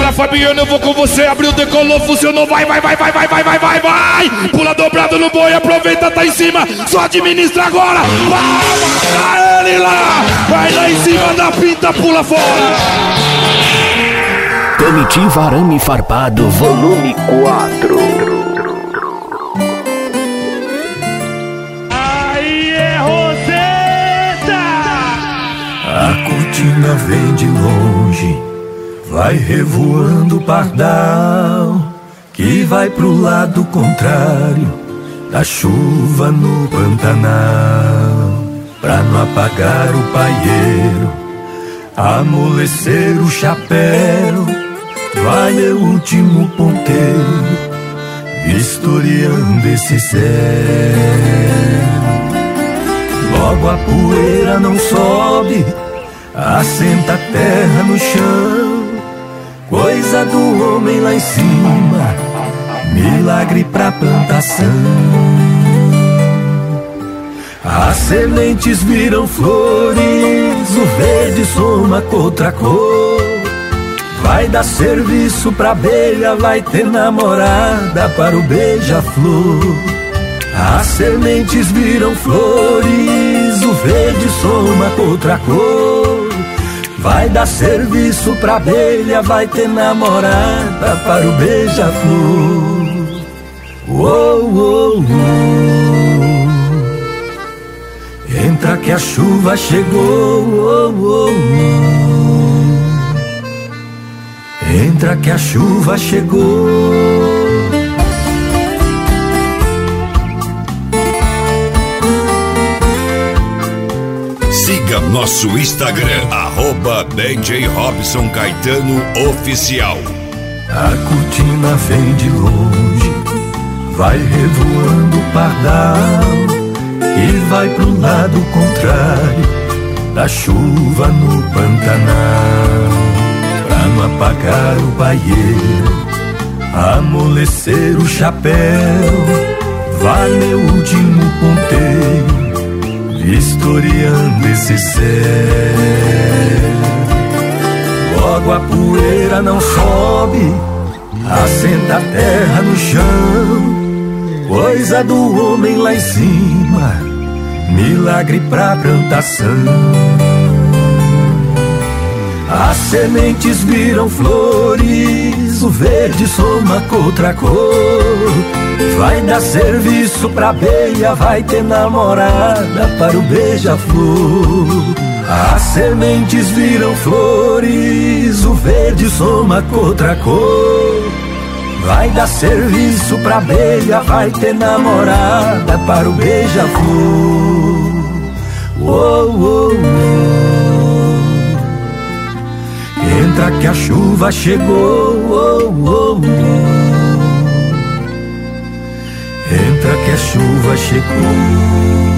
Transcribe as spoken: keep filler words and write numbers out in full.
Bora, Fabiano, eu vou com você. Abriu, decolou, funcionou. Vai, vai, vai, vai, vai, vai, vai, vai, vai. Pula dobrado no boi, aproveita, tá em cima. Só administra agora. Vai, mata ele lá. Vai lá em cima da pinta, pula fora. Comitiva Arame Farpado, volume quatro. Aí é Roseta. A cortina vem de longe, vai revoando o pardal, que vai pro lado contrário da chuva no Pantanal. Pra não apagar o paieiro, amolecer o chapéu, vai meu último ponteiro, vistoriando esse céu. Logo a poeira não sobe, assenta a terra no chão, coisa do homem lá em cima, milagre pra plantação. As sementes viram flores, o verde soma com outra cor. Vai dar serviço pra abelha, vai ter namorada para o beija-flor. As sementes viram flores, o verde soma com outra cor. Vai dar serviço pra abelha, vai ter namorada para o beija-flor. Uou, uou, uou. Entra que a chuva chegou, uou, uou, uou. Entra que a chuva chegou. Siga nosso Instagram, arroba D J Robson Caetano Oficial. A cortina vem de longe, vai revoando o pardal, e vai pro lado contrário da chuva no Pantanal. Pra não apagar o paieiro, amolecer o chapéu, vai meu último ponteiro, vistoriando esse céu. Logo a poeira não sobe, assenta a terra no chão, coisa do homem lá em cima, milagre pra plantação. As sementes viram flores, o verde soma com outra cor. Vai dar serviço pra abelha, vai ter namorada para o beija-flor. As sementes viram flores, o verde soma com outra cor. Vai dar serviço pra abelha, vai ter namorada para o beija-flor. Uou, uou, uou. Entra que a chuva chegou, uou, uou, uou. Entra que a chuva chegou.